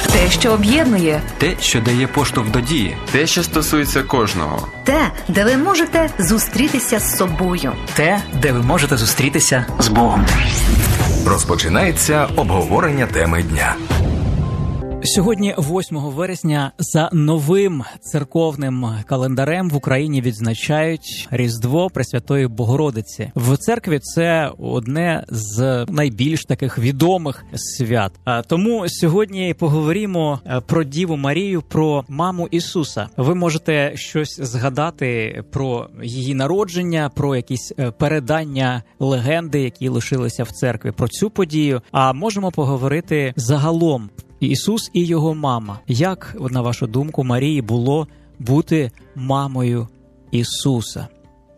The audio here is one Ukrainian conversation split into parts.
Те, що об'єднує. Те, що дає поштовх до дії. Те, що стосується кожного. Те, де ви можете зустрітися з собою. Те, де ви можете зустрітися з Богом. Розпочинається обговорення теми дня. Сьогодні, 8 вересня, за новим церковним календарем в Україні відзначають Різдво Пресвятої Богородиці. В церкві це одне з найбільш таких відомих свят. Тому сьогодні поговоримо про Діву Марію, про маму Ісуса. Ви можете щось згадати про її народження, про якісь передання легенди, які лишилися в церкві, про цю подію. А можемо поговорити загалом. Ісус і його мама. Як, на вашу думку, Марії було бути мамою Ісуса?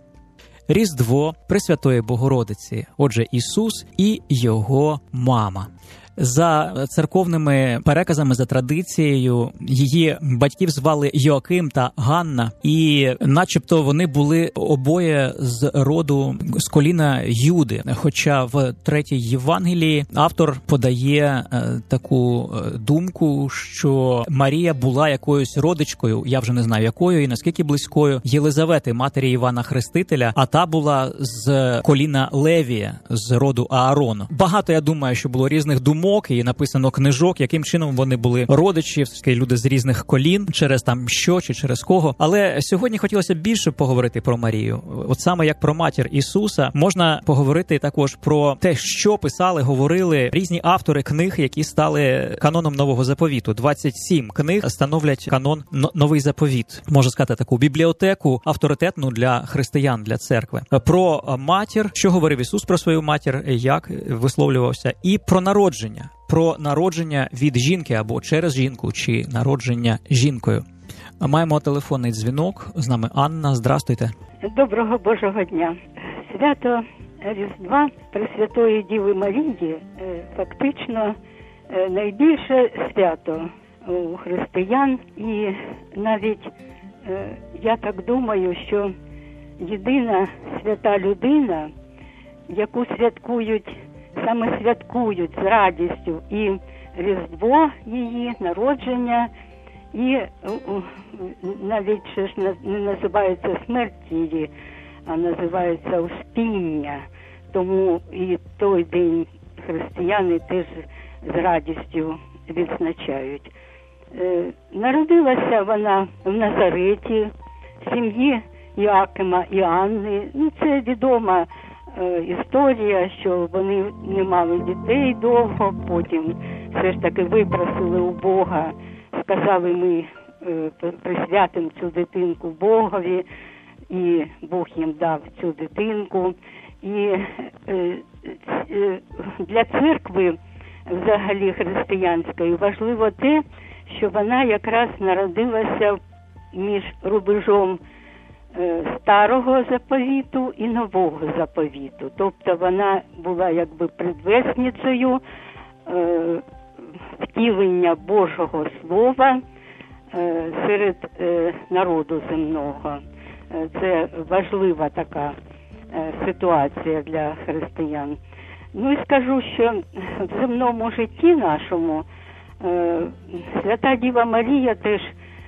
Різдво Пресвятої Богородиці. Отже, Ісус і його мама. За церковними переказами, за традицією, її батьків звали Йоаким та Ганна, і начебто вони були обоє з роду, з коліна Юди. Хоча в 3-й Євангелії автор подає таку думку, що Марія була якоюсь родичкою, я вже не знаю якою і наскільки близькою, Єлизавети, матері Івана Хрестителя, а та була з коліна Левія, з роду Аарону. Багато, я думаю, що було різних думок, і написано книжок, яким чином вони були родичі, люди з різних колін, через там що чи через кого. Але сьогодні хотілося більше поговорити про Марію. От саме як про матір Ісуса, можна поговорити також про те, що писали, говорили різні автори книг, які стали каноном Нового Заповіту. 27 книг становлять канон Новий Заповіт. Можна сказати, таку бібліотеку авторитетну для християн, для церкви. Про матір, що говорив Ісус про свою матір, як висловлювався, і про народження. Про народження від жінки або через жінку, чи народження жінкою. Маємо телефонний дзвінок. З нами Анна. Здрастуйте. Доброго Божого дня. Свято Різдва Пресвятої Діви Марії фактично найбільше свято у християн. І навіть я так думаю, що єдина свята людина, яку саме святкують з радістю і Різдво її, народження, і навіть ще ж не називається смерть її, а називається Успіння. Тому і той день християни теж з радістю відзначають. Народилася вона в Назареті, в сім'ї Йоакима і Анни. Це відома історія, що вони не мали дітей довго, потім все ж таки випросили у Бога, сказали, ми присвятимо цю дитинку Богові, і Бог їм дав цю дитинку. І для церкви взагалі християнської важливо те, що вона якраз народилася між рубежом Старого Заповіту і Нового Заповіту. Тобто вона була якби предвісницею втілення Божого Слова серед народу земного. Це важлива така ситуація для християн. І скажу, що в земному житті нашому Свята Діва Марія теж,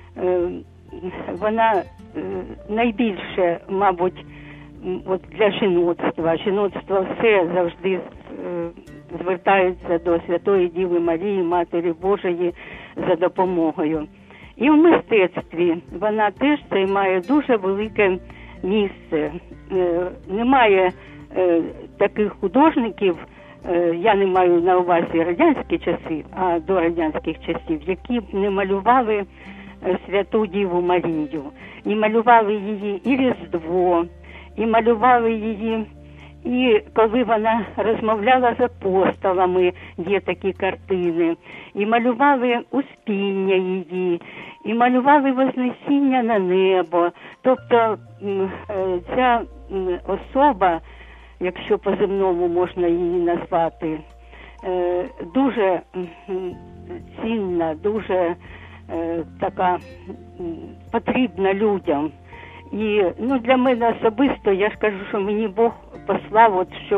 вона найбільше, мабуть, от для жіноцтва. Жіноцтво все завжди звертається до Святої Діви Марії, Матері Божої, за допомогою. І в мистецтві вона теж займає дуже велике місце. Немає таких художників, я не маю на увазі радянські часи, а до радянських часів, які б не малювали Святу Діву Марію. І малювали її і Різдво, і малювали її, і коли вона розмовляла з апостолами, є такі картини, і малювали Успіння її, і малювали Вознесіння на небо. Тобто ця особа, якщо по-земному можна її назвати, дуже цінна, дуже така потрібна людям. І для мене особисто, я ж кажу, що мені Бог послав, щоб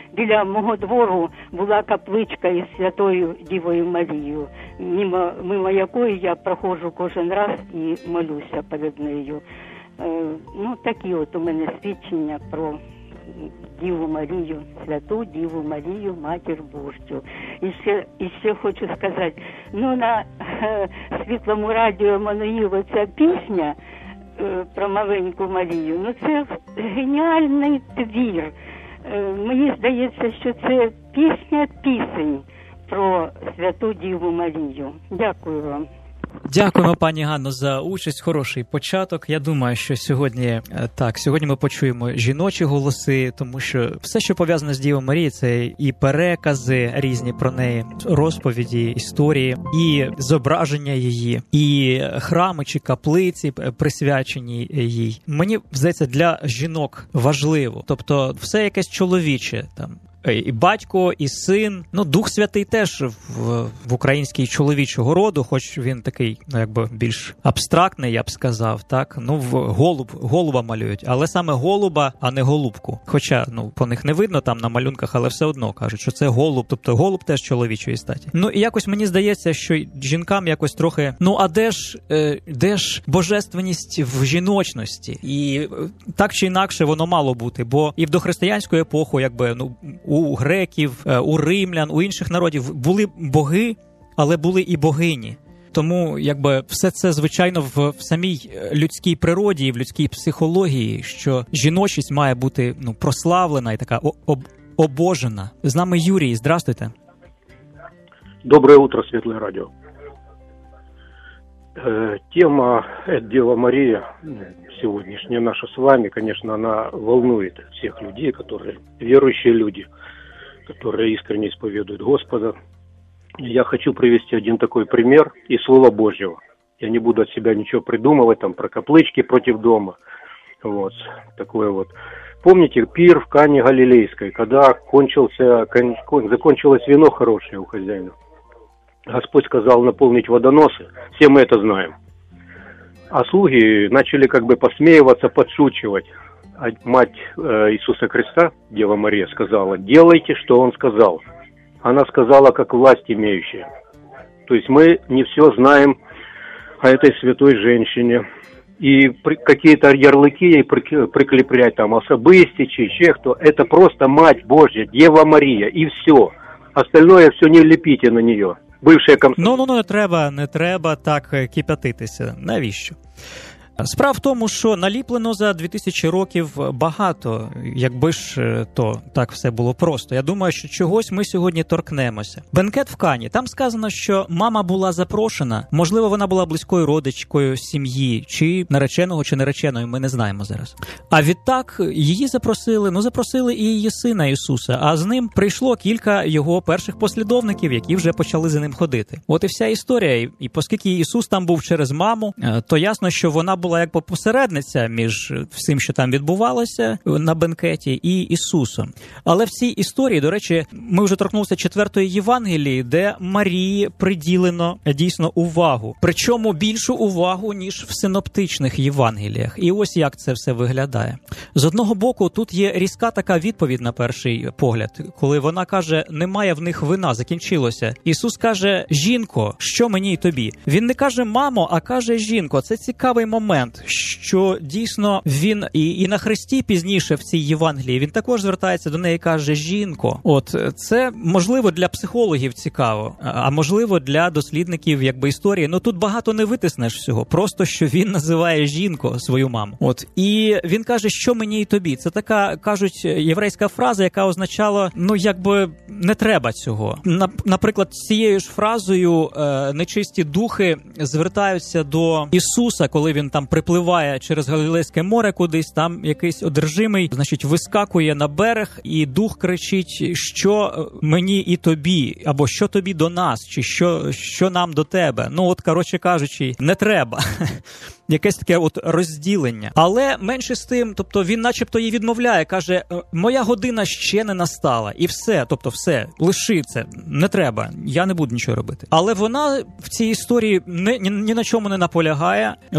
біля мого двору була капличка із Святою Дівою Марією, мимо якої я проходжу кожен раз і молюся перед нею. Ну, такі от у мене свідчення про Діву Марію, Святу Діву Марію, Матір Божу. І ще хочу сказати, ну, на Світлому радіо Мануїла ця пісня про маленьку Марію, ну, це геніальний твір. Мені здається, що це пісня пісень про Святу Діву Марію. Дякую вам. Дякуємо, пані Ганно, за участь. Хороший початок. Я думаю, що сьогодні ми почуємо жіночі голоси, тому що все, що пов'язане з Дівою Марією, це і перекази різні про неї, розповіді, історії, і зображення її, і храми чи каплиці, присвячені їй. Мені здається, для жінок важливо. Тобто все якесь чоловіче там. І батько, і син. Ну, Дух Святий теж в українській чоловічого роду, хоч він такий, ну, якби більш абстрактний, я б сказав, так? Ну, голуба малюють, але саме голуба, а не голубку. Хоча, ну, по них не видно там на малюнках, але все одно кажуть, що це голуб, тобто голуб теж чоловічої статі. Ну, і якось мені здається, що жінкам якось трохи, ну, а де ж божественність в жіночності? І так чи інакше воно мало бути, бо і в дохристиянську епоху, якби, ну, у греків, у римлян, у інших народів були боги, але були і богині. Тому, якби, все це, звичайно, в самій людській природі і в людській психології, що жіночість має бути, ну, прославлена і така обожена. З нами Юрій, здравствуйте. Доброе утро, Светлое радио. Тема Дева Мария сегодняшняя наша с вами, конечно, она волнует всех людей, которые верующие люди, которые искренне исповедуют Господа. Я хочу привести один такой пример из Слова Божьего. Я не буду от себя ничего придумывать, там, про каплычки против дома. Вот, такое вот. Помните пир в Кане Галилейской, когда закончилось вино хорошее у хозяина? Господь сказал наполнить водоносы, все мы это знаем. А слуги начали как бы посмеиваться, подшучивать. А мать Иисуса Христа, Дева Мария, сказала: делайте, что Он сказал. Она сказала, как власть имеющая. То есть мы не все знаем о этой святой женщине. И какие-то ярлыки ей прикреплять, там, особистичи, еще кто, это просто Мать Божья, Дева Мария, и все. Остальное все не лепите на нее. Бывшая комсомольська. Ну, не треба так кипятитися. Навіщо? Справа в тому, що наліплено за 2000 років багато, якби ж то так все було просто. Я думаю, що чогось ми сьогодні торкнемося. Бенкет в Кані. Там сказано, що мама була запрошена. Можливо, вона була близькою родичкою сім'ї, чи нареченого, чи нареченої, ми не знаємо зараз. А відтак її запросили і її сина Ісуса, а з ним прийшло кілька його перших послідовників, які вже почали за ним ходити. От і вся історія. І оскільки Ісус там був через маму, то ясно, що вона була як посередниця між всім, що там відбувалося на бенкеті, і Ісусом. Але в цій історії, до речі, ми вже торкнулися 4-ї Євангелії, де Марії приділено дійсно увагу. Причому більшу увагу, ніж в синоптичних Євангеліях. І ось як це все виглядає. З одного боку, тут є різка така відповідь на перший погляд, коли вона каже, немає в них вина, закінчилося. Ісус каже, жінко, що мені й тобі? Він не каже мамо, а каже жінко. Це цікавий момент, що дійсно він і на хресті пізніше в цій Євангелії, він також звертається до неї і каже жінко. От це можливо для психологів цікаво, а можливо для дослідників якби історії. Ну тут багато не витиснеш всього, просто що він називає жінко свою маму. От і він каже, що мені і тобі. Це така, кажуть, єврейська фраза, яка означала, ну якби не треба цього. Наприклад, цією ж фразою нечисті духи звертаються до Ісуса, коли він там припливає через Галілейське море кудись, там якийсь одержимий, значить, вискакує на берег, і дух кричить, що мені і тобі, або що тобі до нас, чи що нам до тебе. Ну, от, коротше кажучи, не треба. Якесь таке от розділення. Але менше з тим, тобто він начебто її відмовляє, каже, моя година ще не настала. І все, тобто все, лиши це, не треба, я не буду нічого робити. Але вона в цій історії ні на чому не наполягає, вона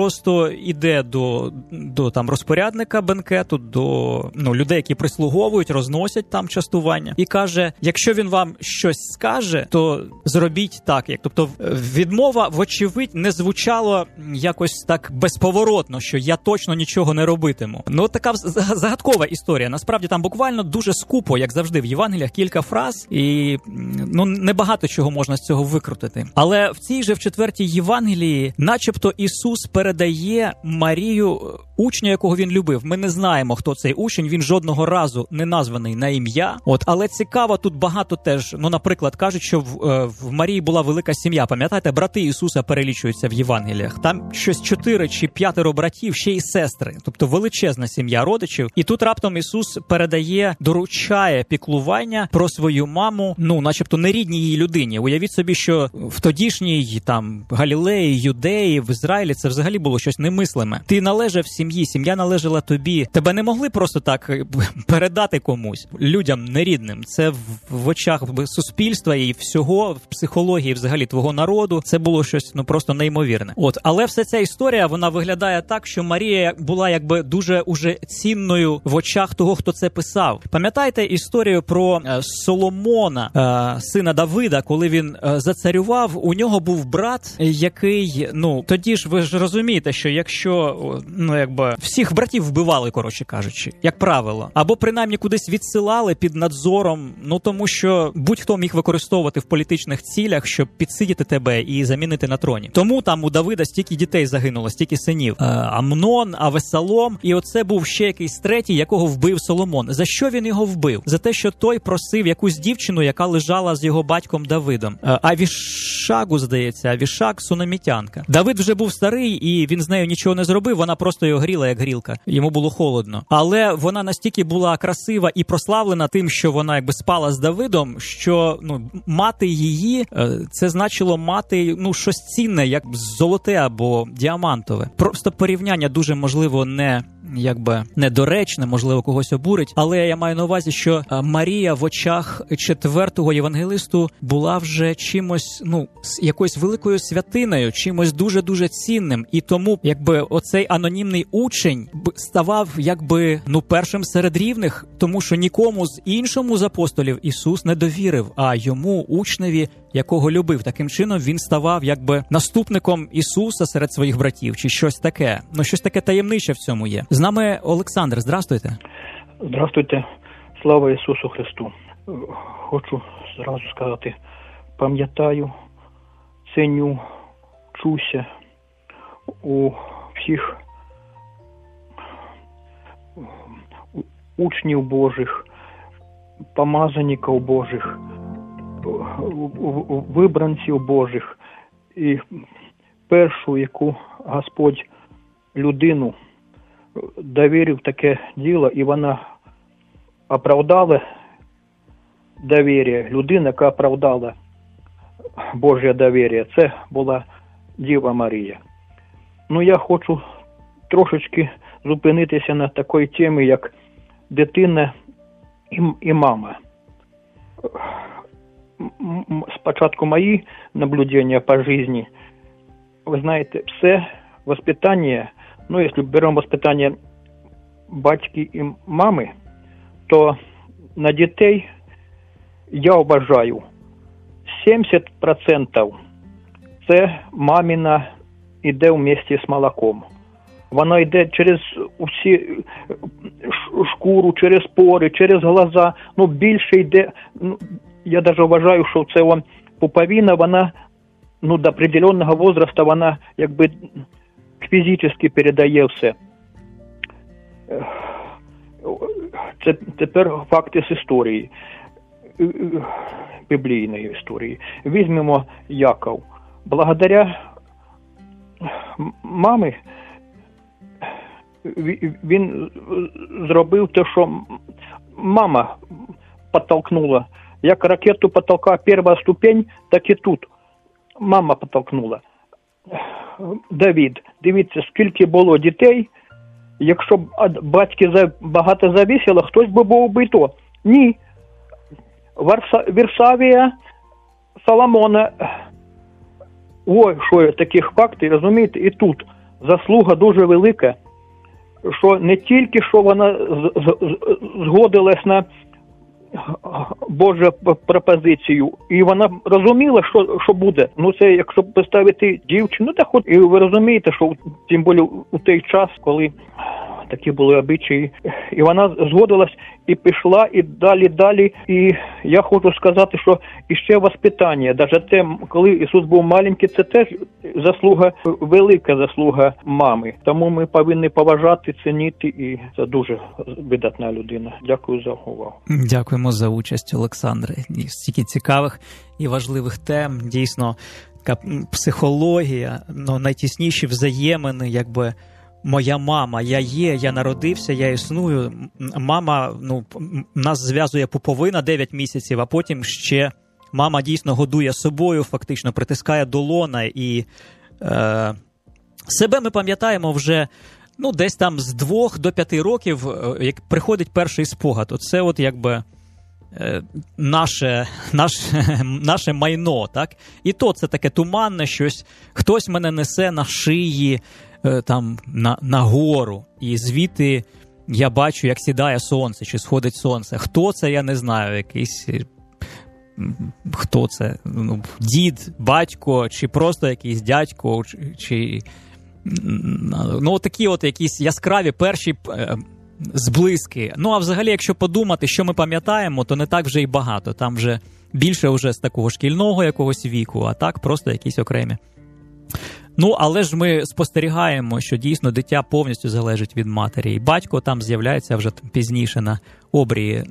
просто іде до там розпорядника бенкету, до людей, які прислуговують, розносять там частування, і каже, якщо він вам щось скаже, то зробіть так, як. Тобто відмова, вочевидь, не звучало якось так безповоротно, що я точно нічого не робитиму. Така загадкова історія. Насправді там буквально дуже скупо, як завжди в Євангеліях, кілька фраз, і небагато чого можна з цього викрутити. Але в цій же в 4-й Євангелії начебто Ісус передає Марію учня, якого він любив. Ми не знаємо, хто цей учень, він жодного разу не названий на ім'я. Але цікаво, тут багато теж, наприклад, кажуть, що в Марії була велика сім'я. Пам'ятаєте, брати Ісуса перелічуються в Євангеліях. Там щось 4 чи 5 братів, ще й сестри. Тобто величезна сім'я родичів. І тут раптом Ісус доручає піклування про свою маму, начебто нерідній її людині. Уявіть собі, що в тодішній там Галілеї, Юдеї, в Ізраїлі це взагалі було щось немислиме. Ти належав сім'ї, сім'я належала тобі. Тебе не могли просто так передати комусь, людям нерідним. Це в очах суспільства і всього, в психології взагалі твого народу, це було щось просто неймовірне. Але вся ця історія, вона виглядає так, що Марія була якби дуже уже цінною в очах того, хто це писав. Пам'ятаєте історію про Соломона, сина Давида, коли він зацарював, у нього був брат, який, тоді ж ви ж розумієте, що якщо, всіх братів вбивали, коротше кажучи, як правило, або принаймні кудись відсилали під надзором, тому що будь-хто міг використовувати в політичних цілях, щоб підсидіти тебе і замінити на троні. Тому там у Давида стільки дітей загинуло, стільки синів. Амнон, Авесалом, і оце був ще якийсь третій, якого вбив Соломон. За що він його вбив? За те, що той просив якусь дівчину, яка лежала з його батьком Давидом. Авішагу, здається, Авішаг, сунамітянка. Давид вже був старий, і він з нею нічого не зробив, вона просто його гріла, як грілка. Йому було холодно. Але вона настільки була красива і прославлена тим, що вона спала з Давидом, що мати її, це значило мати щось цінне, як золоте або діамантове. Просто порівняння дуже, можливо, недоречне, можливо, когось обурить, але я маю на увазі, що Марія в очах 4-го євангелисту була вже чимось, якоюсь великою святиною, чимось дуже-дуже цінним, і тому, оцей анонімний учень ставав, першим серед рівних, тому що нікому з іншому з апостолів Ісус не довірив, а йому, учневі, якого любив. Таким чином він ставав наступником Ісуса серед своїх братів, чи щось таке. Щось таке таємниче в цьому є. З нами Олександр. Здравствуйте. Здравствуйте. Слава Ісусу Христу. Хочу зразу сказати, пам'ятаю, ценю, чуся у всіх учнів Божих, помазаників Божих, вибранців Божих. І першу, яку Господь людину довірив таке діло, і вона оправдала довір'я. Людина, яка оправдала Божє довір'я, це була Діва Марія. Я хочу трошечки зупинитися на такій темі, як дитина і мама. Спочатку мої наблюдення по житті, ви знаєте, все воспитання, якщо беремо воспитання батьки і мами, то на дітей я вважаю 70% це мамина йде вместе з молоком. Вона йде через усі шкуру, через пори, через глаза, більше йде, я навіть вважаю, що це пуповина, вона, до определенного возрасту, вона фізично передає все. Це тепер факти з історії, біблійної історії. Візьмемо Яков. Благодаря мами він зробив те, що мама підтолкнула. Як ракету потолка перша ступень, так і тут. Мама підтолкнула. Давид, дивіться, скільки було дітей, якщо б від батьки багато завісило, хтось би був би то. Ні. Вірсавія, Соломона. Ой, що є таких фактів, розумієте? І тут заслуга дуже велика, що не тільки що вона згодилась на Божу пропозицію, і вона розуміла, що буде. Ну це якщо поставити дівчину, так от і ви розумієте, що тим більше у той час, коли такі були обичаї, і вона згодилась і пішла, і далі. І я хочу сказати, що іще воспитання, навіть те, коли Ісус був маленький, це теж заслуга, велика заслуга мами. Тому ми повинні поважати, цінити, і це дуже видатна людина. Дякую за увагу. Дякуємо за участь, Олександре. Стільки цікавих і важливих тем. Дійсно, така психологія, найтісніші взаємини, якби моя мама, я народився, я існую. Мама, нас зв'язує пуповина 9 місяців, а потім ще мама дійсно годує собою, фактично притискає до лона. І себе ми пам'ятаємо вже десь там з 2 до 5 років, як приходить перший спогад. Оце от якби наше майно, так? І то це таке туманне щось. Хтось мене несе на шиї, там на гору, і звідти я бачу, як сідає сонце, чи сходить сонце. Хто це, я не знаю, якийсь, хто це, дід, батько, чи просто якийсь дядько, чи такі от якісь яскраві перші зблиски. А взагалі, якщо подумати, що ми пам'ятаємо, то не так вже й багато, там вже більше вже з такого шкільного якогось віку, а так просто якісь окремі. Але ж ми спостерігаємо, що дійсно дитя повністю залежить від матері. І батько там з'являється вже пізніше на обрії.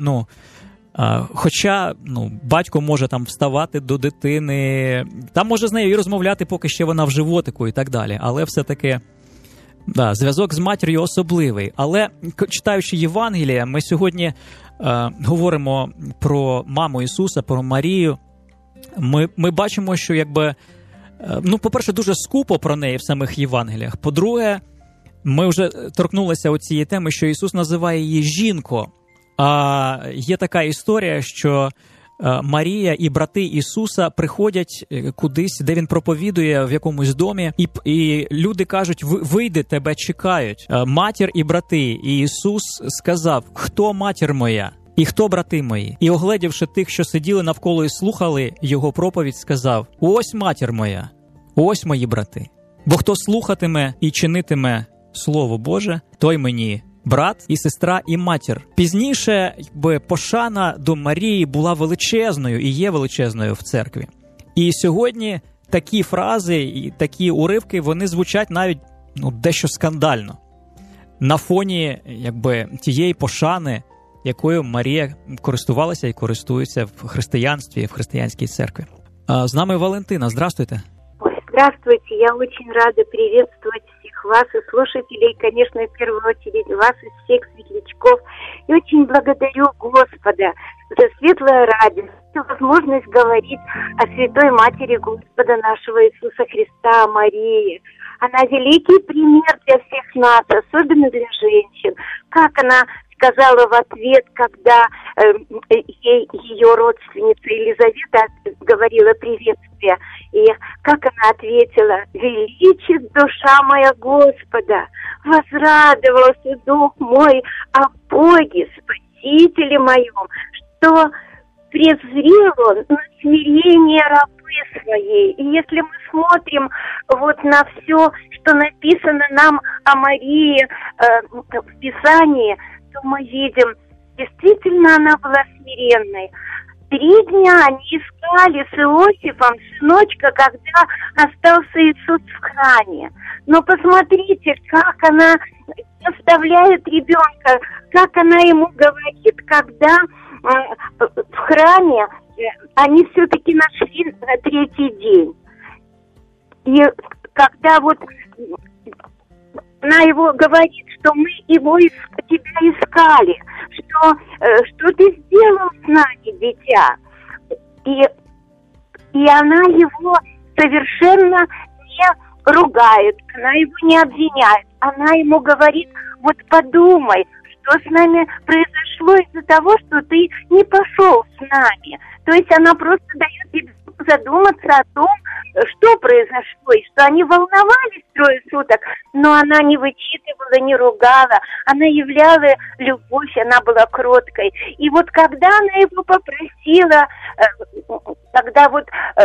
Хоча батько може там вставати до дитини, там може з нею і розмовляти, поки ще вона в животику і так далі. Але все-таки, зв'язок з матір'ю особливий. Але читаючи Євангелія, ми сьогодні говоримо про маму Ісуса, про Марію. Ми бачимо, що якби по-перше, дуже скупо про неї в самих Євангеліях. По-друге, ми вже торкнулися цієї теми, що Ісус називає її жінко. А є така історія, що Марія і брати Ісуса приходять кудись, де він проповідує в якомусь домі, і люди кажуть: вийди, тебе чекають. Матір і брати. І Ісус сказав: хто матір моя? І хто брати мої? І, огледівши тих, що сиділи навколо і слухали його проповідь, сказав: ось матір моя, ось мої брати. Бо хто слухатиме і чинитиме Слово Боже, той мені брат і сестра і матір. Пізніше пошана до Марії була величезною і є величезною в церкві. І сьогодні такі фрази і такі уривки, вони звучать навіть дещо скандально. На фоні тієї пошани, якою Марія користувалася і користується в християнстві, в християнській церкві. З нами Валентина. Здравствуйте. Здравствуйте. Я очень рада приветствовать всех вас и слушателей, конечно, в первую очередь вас и всех светлячков. И очень благодарю Господа за светлое радость, за возможность говорить о Святой Матери Господа нашего Иисуса Христа, Марии. Она великий пример для всех нас, особенно для женщин. Как она сказала в ответ, когда ее родственница Елизавета говорила приветствие, и как она ответила: «Величит душа моя Господа, возрадовался дух мой о Боге, Спасителе моем, что презрел он на смирение рабы своей». И если мы смотрим на все, что написано нам о Марии в Писании, то мы видим, действительно она была смиренной. 3 дня они искали с Иосифом сыночка, когда остался Иисус в храме. Но посмотрите, как она оставляет ребенка, как она ему говорит, когда в храме они все-таки нашли на 3-й день. И когда она его говорит, что мы тебя искали, что ты сделал с нами, дитя. И она его совершенно не ругает, она его не обвиняет. Она ему говорит: подумай, что с нами произошло из-за того, что ты не пошел с нами. То есть она просто дает тебе задуматься о том, что произошло, и что они волновались 3 суток, но она не вычитывала, не ругала, она являла любовь, она была кроткой. И вот когда она его попросила, когда вот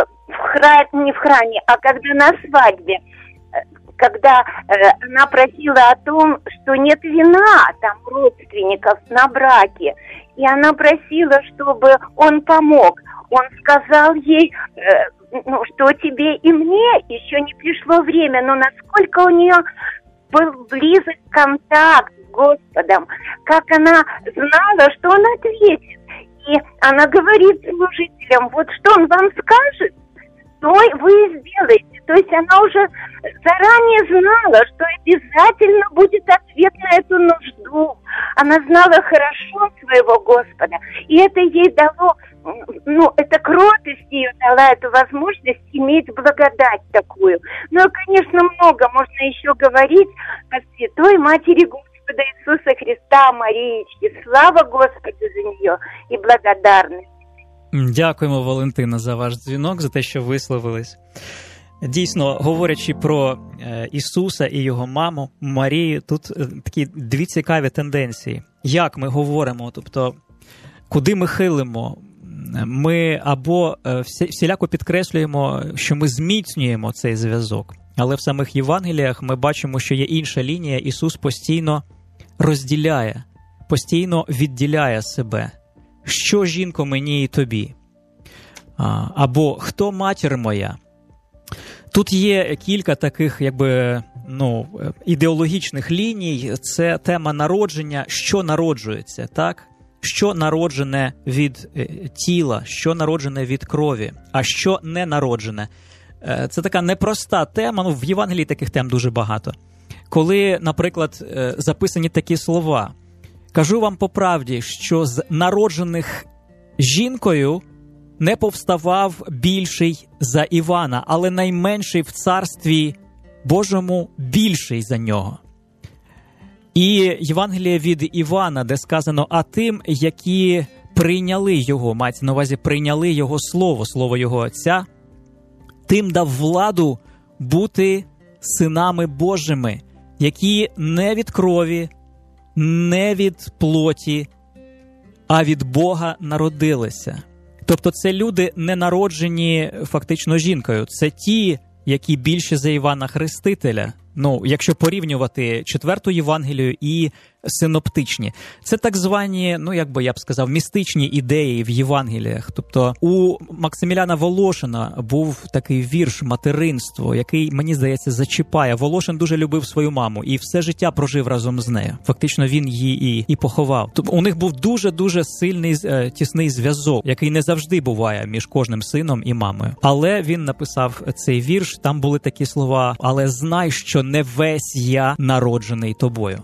не в храме, а когда на свадьбе, когда она просила о том, что нет вина там родственников на браке, и она просила, чтобы он помог. Он сказал ей, что тебе и мне еще не пришло время, но насколько у нее был близок контакт с Господом, как она знала, что он ответит. И она говорит служителям, вот что он вам скажет, то вы сделаете. То есть она уже заранее знала, что обязательно будет ответ на эту нужду. Она знала хорошо своего Господа. И это ей дало, эта кротость ее дала эту возможность иметь благодать такую. Ну и, конечно, много можно еще говорить о Святой Матери Господа Иисуса Христа, Марієчки. Слава Господу за нее и благодарность. Дякуємо, Валентина, за ваш дзвінок, за те, що висловились. Дійсно, говорячи про Ісуса і його маму, Марію, тут такі дві цікаві тенденції. Як ми говоримо, тобто, куди ми хилимо? Ми або всіляко підкреслюємо, що ми зміцнюємо цей зв'язок, але в самих Євангеліях ми бачимо, що є інша лінія. Ісус постійно розділяє, постійно відділяє себе. Що, жінко, мені і тобі? Або хто матір моя? Тут є кілька таких, ідеологічних ліній. Це тема народження, що народжується, так? Що народжене від тіла, що народжене від крові, а що не народжене. Це така непроста тема, в Євангелії таких тем дуже багато. Коли, наприклад, записані такі слова: «Кажу вам по правді, що з народжених жінкою не повставав більший за Івана, але найменший в царстві Божому більший за нього». І Євангеліє від Івана, де сказано: «А тим, які прийняли його», мається на увазі прийняли його слово його Отця, «тим дав владу бути синами Божими, які не від крові, не від плоті, а від Бога народилися». Тобто це люди, не народжені фактично жінкою. Це ті, які більше за Івана Хрестителя. Якщо порівнювати 4-ту Євангелію і синоптичні. Це так звані, я б сказав, містичні ідеї в Євангеліях. Тобто у Максиміляна Волошина був такий вірш «Материнство», який, мені здається, зачіпає. Волошин дуже любив свою маму і все життя прожив разом з нею. Фактично він її і поховав. Тобто у них був дуже-дуже сильний, тісний зв'язок, який не завжди буває між кожним сином і мамою. Але він написав цей вірш, там були такі слова: «Але знай, що не весь я народжений тобою».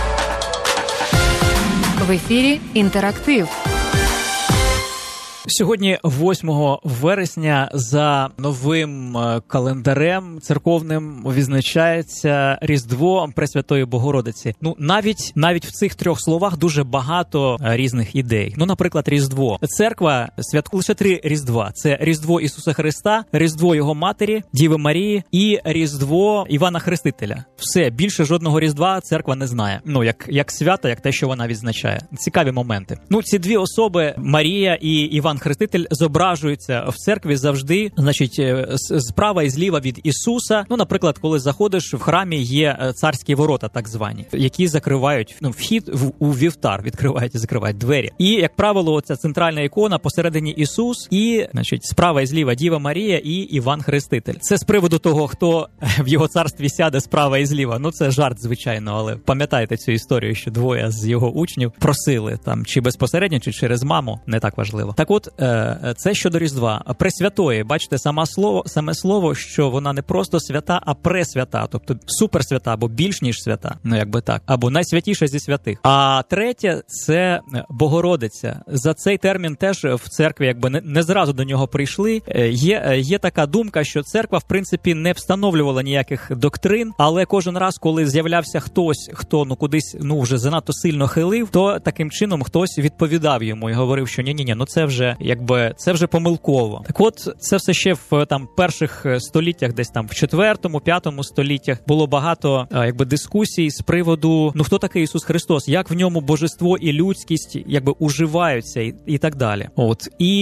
В ефірі «Інтерактив». Сьогодні, 8 вересня, за новим календарем церковним відзначається Різдво Пресвятої Богородиці. Навіть в цих 3 словах дуже багато різних ідей. Наприклад, Різдво. Церква святкує лише 3 Різдва. Це Різдво Ісуса Христа, Різдво Його Матері, Діви Марії і Різдво Івана Хрестителя. Все, більше жодного Різдва церква не знає. Як свято, як те, що вона відзначає. Цікаві моменти. Ці 2 особи, Марія і Іван Хреститель, зображуються в церкві завжди, справа і зліва від Ісуса. Наприклад, коли заходиш, в храмі є царські ворота, так звані, які закривають вхід у вівтар, відкривають і закривають двері. І, як правило, оця центральна ікона, посередині Ісус і, справа і зліва Діва Марія і Іван Хреститель. Це з приводу того, хто в його царстві сяде справа і зліва. Це жарт, звичайно, але пам'ятаєте цю історію, що 2 з його учнів просили, чи безпосередньо, чи через маму, не так важливо. Так от, це щодо Різдва. Пресвятої, бачите, саме слово, що вона не просто свята, а пресвята, тобто суперсвята, або більш ніж свята, так, або найсвятіша зі святих. А третє – це Богородиця. За цей термін теж в церкві не зразу до нього прийшли. Є така думка, що церква, в принципі, не встановлювала ніяких доктрин, але кожен раз, коли з'являвся хтось, хто вже занадто сильно хилив, то таким чином хтось відповідав йому і говорив, що ні, це вже якби це вже помилково. Так от, це все ще в там перших століттях, десь там в 4-5 століттях було багато якби дискусій з приводу, хто такий Ісус Христос, як в ньому божество і людськість якби уживаються і так далі. От. І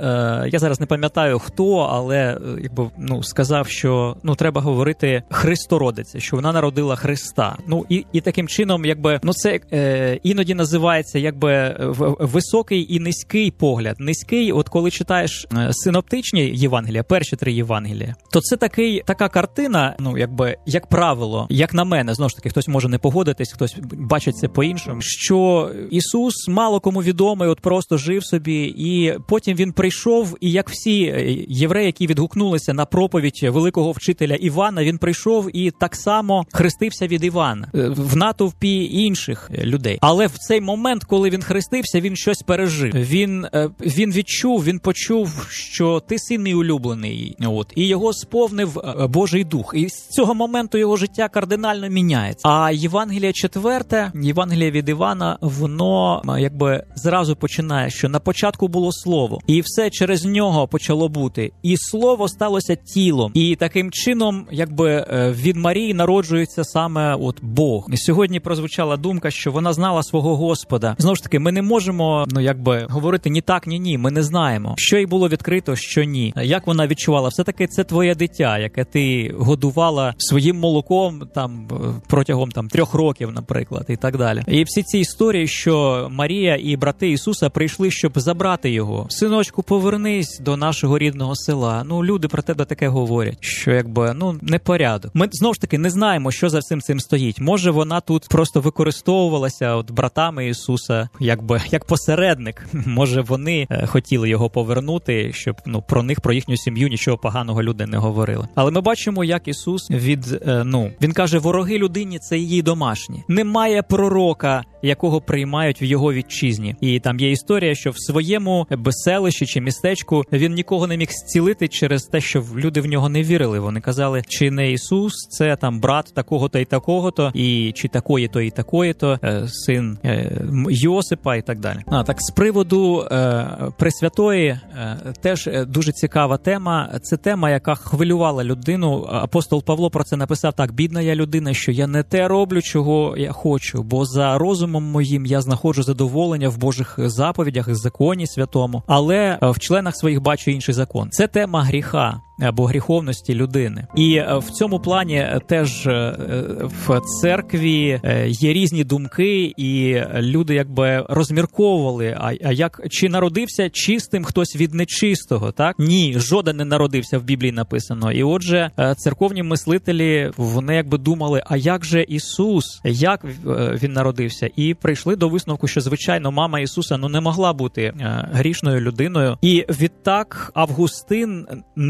я зараз не пам'ятаю хто, але якби сказав, що треба говорити Христородиця, що вона народила Христа. І таким чином, якби це іноді називається якби високий і низький погляд. Низький, от коли читаєш синоптичні Євангелія, перші 3 Євангелія, то це така картина, якби як правило, як на мене, знову ж таки, хтось може не погодитись, хтось бачить це по-іншому, що Ісус мало кому відомий, от просто жив собі, і потім він прийшов, і як всі євреї, які відгукнулися на проповідь великого вчителя Івана, він прийшов і так само хрестився від Івана в натовпі інших людей. Але в цей момент, коли він хрестився, він щось пережив. Він відчув, він почув, що ти син мій улюблений. От. І його сповнив Божий Дух. І з цього моменту його життя кардинально міняється. А Євангеліє 4, Євангеліє від Івана, воно якби зразу починає, що на початку було Слово. І все через нього почало бути. І Слово сталося тілом. І таким чином, якби від Марії народжується саме от Бог. І сьогодні прозвучала думка, що вона знала свого Господа. Знову ж таки, ми не можемо, якби говорити ні так, ні ні. Ми не знаємо, що їй було відкрито, що ні. Як вона відчувала? Все-таки це твоє дитя, яке ти годувала своїм молоком там протягом 3 років, наприклад, і так далі. І всі ці історії, що Марія і брати Ісуса прийшли, щоб забрати його. Синочку, повернись до нашого рідного села. Люди про тебе таке говорять, що якби, непорядок. Ми, знову ж таки, не знаємо, що за всім цим стоїть. Може, вона тут просто використовувалася от братами Ісуса, якби, як посередник. Може, вони хотіли його повернути, щоб, про них, про їхню сім'ю нічого поганого люди не говорили. Але ми бачимо, як Ісус він каже, вороги людині – це її домашні. Немає пророка, якого приймають в його вітчизні. І там є історія, що в своєму селищі чи містечку він нікого не міг зцілити через те, що люди в нього не вірили. Вони казали, чи не Ісус, це там брат такого-то і такого-то, і чи такої-то і такої-то, син Йосипа і так далі. Так, з приводу Пресвятої теж дуже цікава тема. Це тема, яка хвилювала людину. Апостол Павло про це написав так: «Бідна я людина, що я не те роблю, чого я хочу, бо за розумом моїм я знаходжу задоволення в Божих заповідях і законі святому, але в членах своїх бачу інший закон». Це тема гріха або гріховності людини. І в цьому плані теж в церкві є різні думки, і люди якби розмірковували, а як, чи народився чистим хтось від нечистого, так? Ні, жоден не народився, в Біблії написано. І отже, церковні мислителі, вони якби думали, а як же Ісус, як він народився? І прийшли до висновку, що, звичайно, мама Ісуса не могла бути грішною людиною. І відтак Августин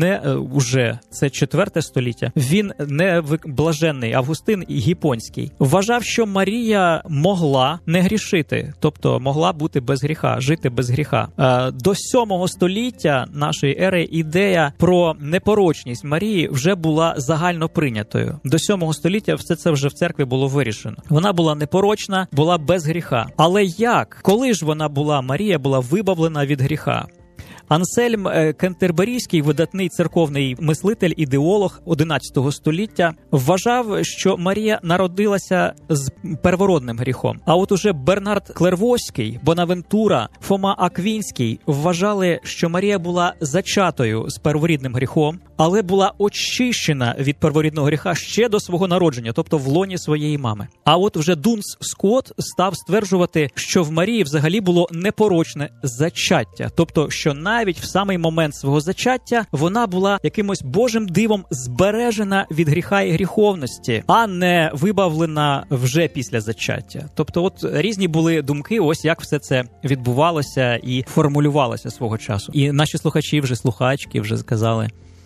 уже це 4 століття, він не блаженний, Августин Гіпонський, вважав, що Марія могла не грішити, тобто могла бути без гріха, жити без гріха. До 7 століття нашої ери ідея про непорочність Марії вже була загально прийнятою. До 7 століття все це вже в церкві було вирішено. Вона була непорочна, була без гріха. Але як? Коли ж вона була, Марія була вибавлена від гріха? Ансельм Кентерберійський, видатний церковний мислитель, ідеолог 11 століття, вважав, що Марія народилася з первородним гріхом. А от уже Бернард Клервоський, Бонавентура, Фома Аквінський вважали, що Марія була зачатою з перворідним гріхом, але була очищена від перворідного гріха ще до свого народження, тобто в лоні своєї мами. А от вже Дунс Скотт став стверджувати, що в Марії взагалі було непорочне зачаття, тобто, що навіть в самий момент свого зачаття вона була якимось Божим дивом збережена від гріха і гріховності, а не вибавлена вже після зачаття. Тобто от різні були думки, ось як все це відбувалося і формулювалося свого часу. І наші слухачі, слухачки вже сказали,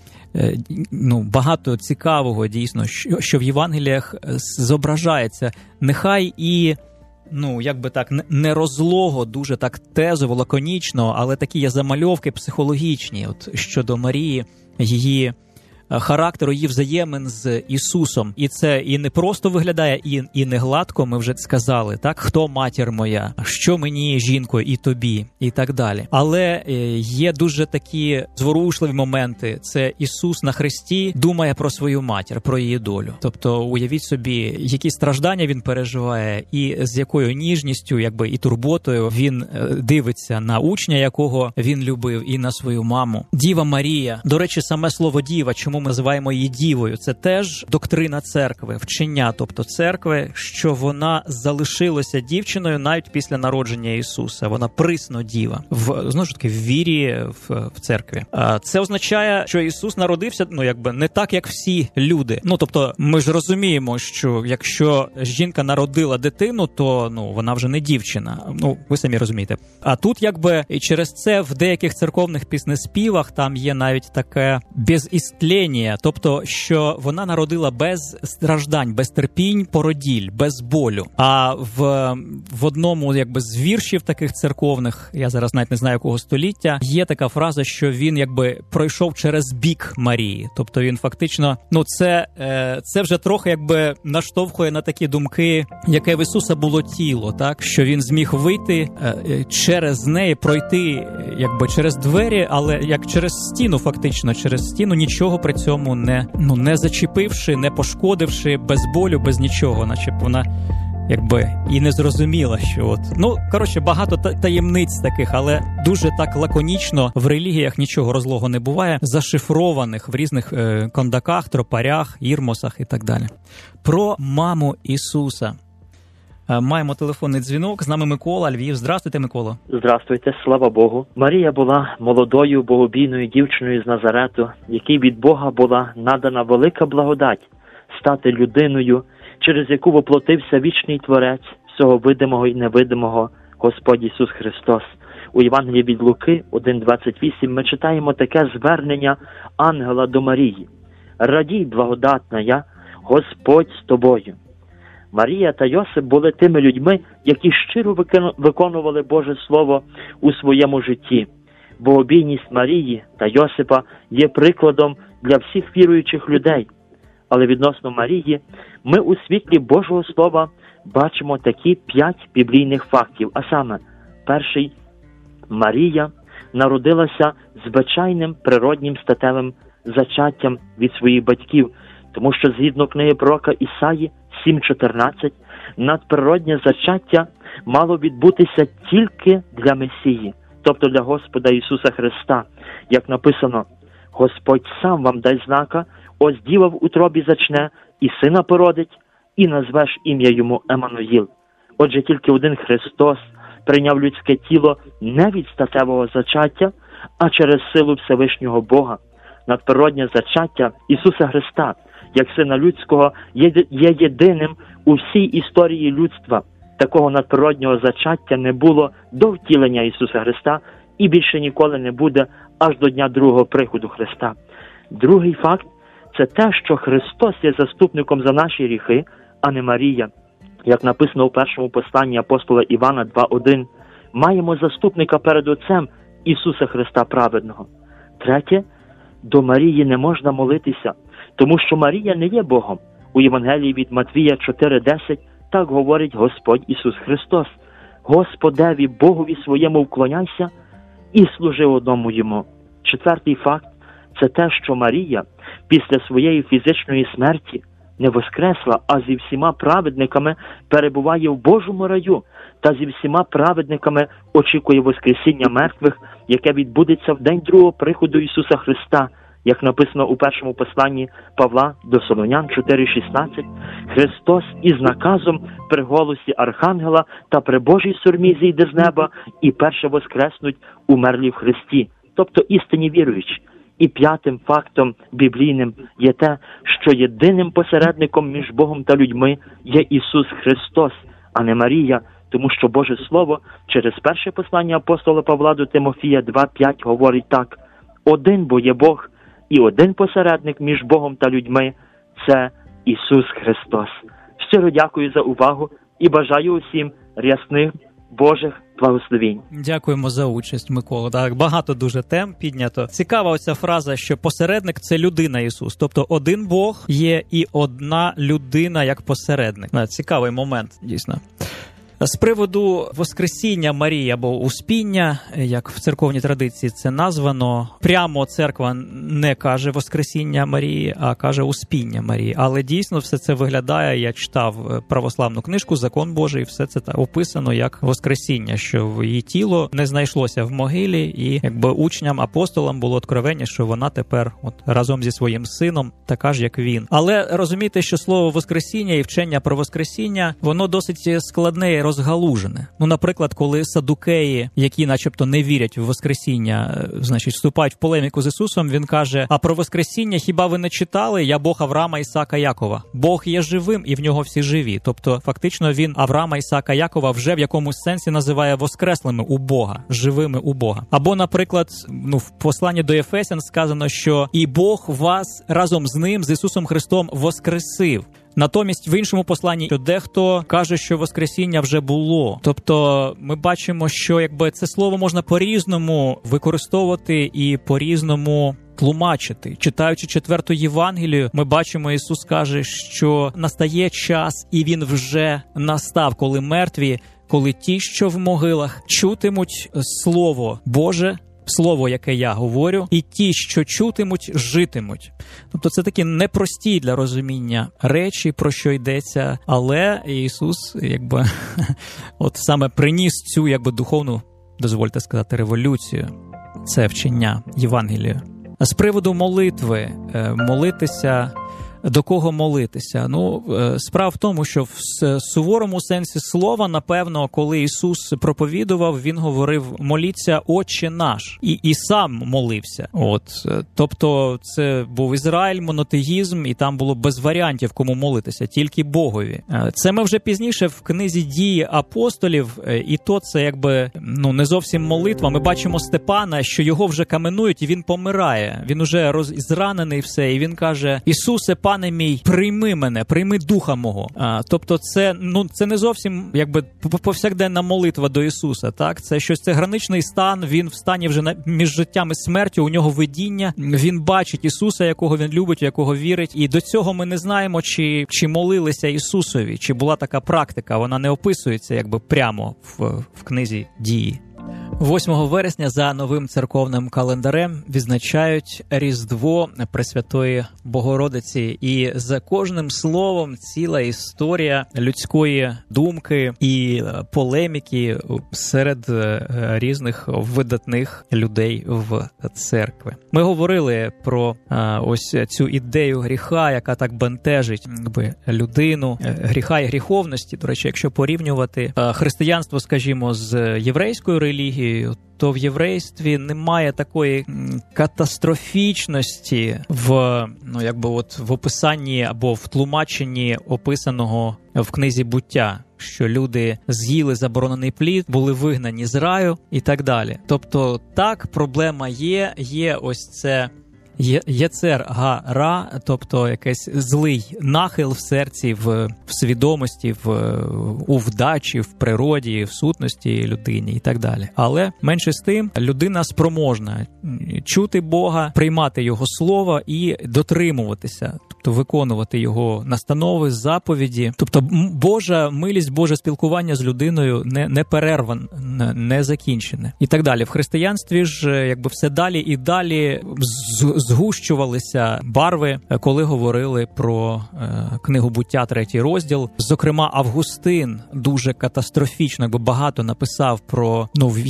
багато цікавого дійсно, що в Євангеліях зображається. Нехай і якби так, не розлого, дуже так тезово, лаконічно, але такі є замальовки психологічні от щодо Марії, її характеру, її взаємин з Ісусом. І це і не просто виглядає, і не гладко, ми вже сказали, так? Хто матір моя? Що мені, жінко, і тобі? І так далі. Але є дуже такі зворушливі моменти. Це Ісус на хресті думає про свою матір, про її долю. Тобто, уявіть собі, які страждання він переживає, і з якою ніжністю, якби і турботою він дивиться на учня, якого він любив, і на свою маму. Діва Марія. До речі, саме слово «діва», чому ми називаємо її дівою, це теж доктрина церкви, вчення, тобто церкви, що вона залишилася дівчиною навіть після народження Ісуса. Вона присно діва. Знову ж таки, в вірі в церкві. Це означає, що Ісус народився, не так, як всі люди. Тобто, ми ж розуміємо, що якщо жінка народила дитину, то, вона вже не дівчина. Ви самі розумієте. А тут, і через це в деяких церковних піснеспівах там є навіть таке безістлення, тобто, що вона народила без страждань, без терпінь, породіль, без болю. А в одному, з віршів таких церковних, я зараз навіть не знаю, якого століття, є така фраза, що він, пройшов через бік Марії. Тобто він фактично, це вже трохи, наштовхує на такі думки, яке в Ісуса було тіло, так? Що він зміг вийти через неї, пройти, через двері, але як через стіну, фактично, через стіну, нічого при цьому не зачепивши, не пошкодивши, без болю, без нічого, наче вона і не зрозуміла, що багато таємниць таких, але дуже так лаконічно в релігіях нічого розлого не буває, зашифрованих в різних кондаках, тропарях, ірмосах і так далі. Про маму Ісуса. Маємо телефонний дзвінок. З нами Микола, Львів. Здравствуйте, Микола. Здравствуйте, слава Богу. Марія була молодою, богобійною дівчиною з Назарету, якій від Бога була надана велика благодать стати людиною, через яку воплотився вічний Творець всього видимого і невидимого, Господь Ісус Христос. У Євангелії від Луки 1:28 ми читаємо таке звернення ангела до Марії. «Радій, благодатна я, Господь з тобою». Марія та Йосип були тими людьми, які щиро виконували Боже Слово у своєму житті. Богобійність Марії та Йосипа є прикладом для всіх віруючих людей. Але відносно Марії, ми у світлі Божого Слова бачимо такі 5 біблійних фактів. А саме, перший – Марія народилася звичайним природнім статевим зачаттям від своїх батьків, тому що згідно книги пророка Ісаї 7:14, надприроднє зачаття мало відбутися тільки для Месії, тобто для Господа Ісуса Христа. Як написано, «Господь сам вам дасть знака, ось діва в утробі зачне, і сина породить, і назвеш ім'я йому Еммануїл». Отже, тільки один Христос прийняв людське тіло не від статевого зачаття, а через силу Всевишнього Бога. Надприроднє зачаття Ісуса Христа, як Сина Людського, є єдиним у всій історії людства. Такого надприроднього зачаття не було до втілення Ісуса Христа і більше ніколи не буде аж до дня другого приходу Христа. Другий факт – це те, що Христос є заступником за наші гріхи, а не Марія. Як написано у першому посланні апостола Івана 2:1, маємо заступника перед Отцем Ісуса Христа праведного. Третє – до Марії не можна молитися, тому що Марія не є Богом. У Євангелії від Матвія 4:10 так говорить Господь Ісус Христос: «Господеві Богові своєму вклоняйся і служи одному йому». Четвертий факт – це те, що Марія після своєї фізичної смерті не воскресла, а зі всіма праведниками перебуває в Божому раю та зі всіма праведниками очікує воскресіння мертвих, яке відбудеться в день другого приходу Ісуса Христа. Як написано у першому посланні Павла до Солонян 4:16, Христос із наказом при голосі Архангела та при Божій сурмі зійде з неба і перше воскреснуть умерлі в Христі, тобто істинні віруючі. І п'ятим фактом біблійним є те, що єдиним посередником між Богом та людьми є Ісус Христос, а не Марія, тому що Боже Слово через перше послання апостола Павла до Тимофія 2:5 говорить так: «Один бо є Бог, і один посередник між Богом та людьми – це Ісус Христос». Щиро дякую за увагу і бажаю усім рясних Божих благословінь. Дякуємо за участь, Микола. Так, багато дуже тем піднято. Цікава оця фраза, що посередник – це людина Ісус. Тобто один Бог є і одна людина як посередник. Цікавий момент, дійсно. З приводу Воскресіння Марії або Успіння, як в церковній традиції це названо, прямо церква не каже Воскресіння Марії, а каже Успіння Марії. Але дійсно все це виглядає, я читав православну книжку «Закон Божий», і все це описано як Воскресіння, що її тіло не знайшлося в могилі, і якби учням, апостолам було откровення, що вона тепер от разом зі своїм сином така ж, як він. Але розумійте, що слово Воскресіння і вчення про Воскресіння, воно досить складне і розгалужене. Ну, наприклад, коли садукеї, які начебто не вірять в Воскресіння, значить, вступають в полеміку з Ісусом, він каже, а про Воскресіння хіба ви не читали? Я Бог Авраама, Ісаака, Якова. Бог є живим, і в нього всі живі. Тобто, фактично, він Авраама, Ісаака, Якова вже в якомусь сенсі називає воскреслими у Бога, живими у Бога. Або, наприклад, в посланні до Ефесян сказано, що і Бог вас разом з ним, з Ісусом Христом, воскресив. Натомість в іншому посланні, що дехто каже, що Воскресіння вже було. Тобто ми бачимо, що якби це слово можна по-різному використовувати і по-різному тлумачити. Читаючи 4-ту Євангелію, ми бачимо, Ісус каже, що настає час, і Він вже настав, коли мертві, коли ті, що в могилах, чутимуть Слово Боже, Слово, яке я говорю, і ті, що чутимуть, житимуть. Тобто це такі непрості для розуміння речі, про що йдеться, але Ісус, якби, от саме приніс цю, якби, духовну, дозвольте сказати, революцію. Це вчення Євангелія. А з приводу молитви, молитися, до кого молитися? Справа в тому, що в суворому сенсі слова, напевно, коли Ісус проповідував, Він говорив «моліться, Отче наш», і сам молився. Тобто це був Ізраїль, монотеїзм, і там було без варіантів, кому молитися, тільки Богові. Це ми вже пізніше в книзі «Дії апостолів», і то це якби, не зовсім молитва. Ми бачимо Степана, що його вже каменують, і він помирає. Він уже зранений все, і він каже «Ісусе, Пане мій, прийми мене, прийми духа мого». Тобто це не зовсім якби повсякденна молитва до Ісуса, так? Це щось, це граничний стан, він в стані вже між життям і смертю, у нього видіння, він бачить Ісуса, якого він любить, в якого вірить, і до цього ми не знаємо, чи молилися Ісусові, чи була така практика, вона не описується якби прямо в книзі «Дії». 8 вересня за новим церковним календарем відзначають Різдво Пресвятої Богородиці. І за кожним словом ціла історія людської думки і полеміки серед різних видатних людей в церкві. Ми говорили про ось цю ідею гріха, яка так бентежить людину, гріха і гріховності. До речі, якщо порівнювати християнство, скажімо, з єврейською релігією, то в єврействі немає такої катастрофічності в описанні або в тлумаченні описаного в книзі «Буття», що люди з'їли заборонений плід, були вигнані з раю і так далі. Тобто так, проблема є ось це єцер га-ра, тобто якийсь злий нахил в серці, в свідомості, у вдачі, в природі, в сутності людині і так далі. Але менше з тим, людина спроможна чути Бога, приймати Його слово і дотримуватися, тобто виконувати Його настанови, заповіді. Тобто Божа милість, Боже спілкування з людиною не перерване, не закінчене. І так далі. В християнстві ж якби все далі і далі згущувалися барви, коли говорили про книгу «Буття», 3 розділ. Зокрема, Августин дуже катастрофічно, багато написав про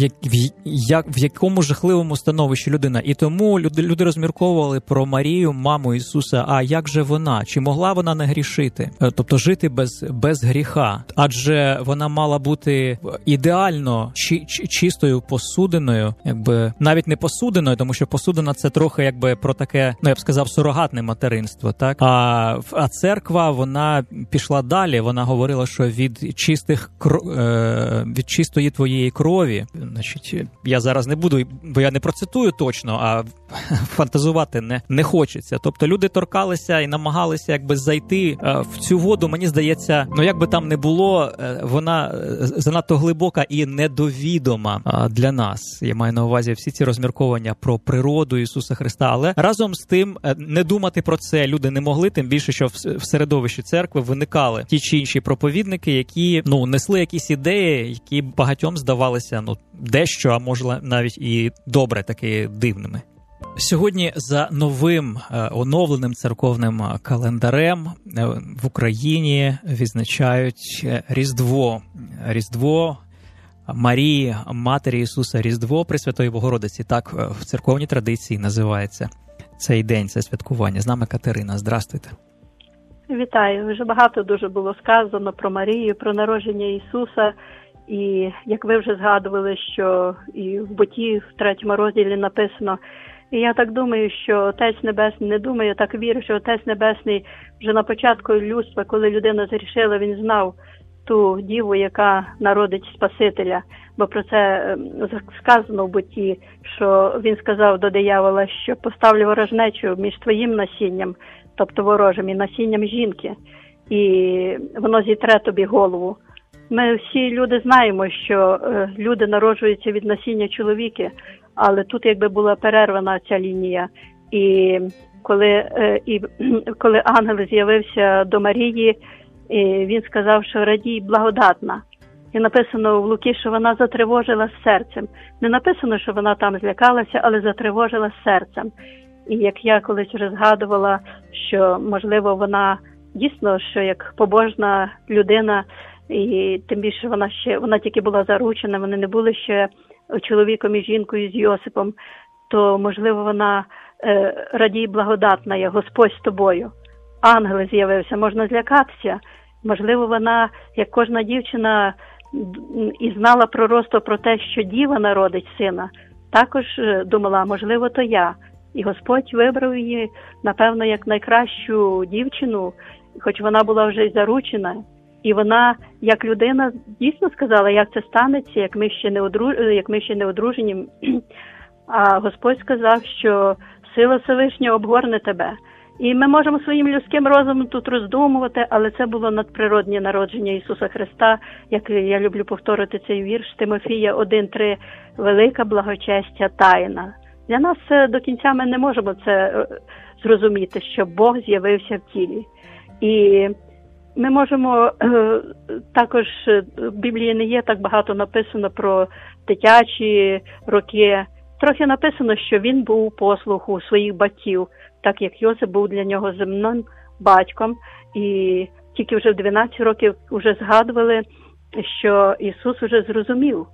в якому жахливому становищі людина. І тому люди розмірковували про Марію, маму Ісуса. А як же вона? Чи могла вона не грішити? Тобто жити без гріха? Адже вона мала бути ідеально чистою посудиною, навіть не посудиною, тому що посудина – це трохи про таке, я б сказав, сурогатне материнство, так? А церква, вона пішла далі, вона говорила, що від чистої твоєї крові, значить, я зараз не буду, бо я не процитую точно, а фантазувати не хочеться. Тобто люди торкалися і намагалися якби зайти в цю воду, мені здається, як би там не було, вона занадто глибока і недовідома для нас. Я маю на увазі всі ці розмірковання про природу Ісуса Христа, але разом з тим не думати про це люди не могли, тим більше, що в середовищі церкви виникали ті чи інші проповідники, які несли якісь ідеї, які багатьом здавалися дещо, а може навіть і добре таки дивними. Сьогодні за новим оновленим церковним календарем в Україні відзначають Різдво Марії, Матері Ісуса, Різдво Пресвятої Богородиці. Так в церковній традиції називається цей день, це святкування. З нами Катерина. Здравствуйте. Вітаю. Вже багато дуже було сказано про Марію, про народження Ісуса. І як ви вже згадували, що і в Буті в 3 розділі написано. І я так думаю, що Отець Небесний, не думаю, я так вірю, що Отець Небесний вже на початку людства, коли людина зрішила, він знав ту діву, яка народить Спасителя. Бо про це сказано в Буті, що він сказав до диявола, що поставлю ворожнечу між твоїм насінням, тобто ворожим, і насінням жінки, і воно зітре тобі голову. Ми всі люди знаємо, що люди народжуються від насіння чоловіка, але тут якби була перервана ця лінія. І коли ангел з'явився до Марії, він сказав, що радій благодатна. І написано в Луки, що вона затривожила серцем. Не написано, що вона там злякалася, але затривожила серцем. І як я колись вже згадувала, що, можливо, вона дійсно, що як побожна людина, і тим більше вона тільки була заручена, вони не були ще чоловіком і жінкою з Йосипом, то, можливо, вона радій благодатна, є Господь з тобою. Ангел з'явився, можна злякатися. Можливо, вона, як кожна дівчина, і знала пророцтво про те, що діва народить сина, також думала, можливо, то я. І Господь вибрав її, напевно, як найкращу дівчину, хоч вона була вже й заручена. І вона, як людина, дійсно сказала, як це станеться, як ми ще не одружені. А Господь сказав, що сила Всевишнього обгорне тебе. І ми можемо своїм людським розумом тут роздумувати, але це було надприроднє народження Ісуса Христа, як я люблю повторити цей вірш Тимофія 1:3, велика благочестя тайна. Для нас до кінця ми не можемо це зрозуміти, що Бог з'явився в тілі. І ми можемо також, в Біблії не є так багато написано про дитячі роки. Трохи написано, що він був у послуху своїх батьків, так як Йосип був для нього земним батьком. І тільки вже в 12 років вже згадували, що Ісус вже зрозумів,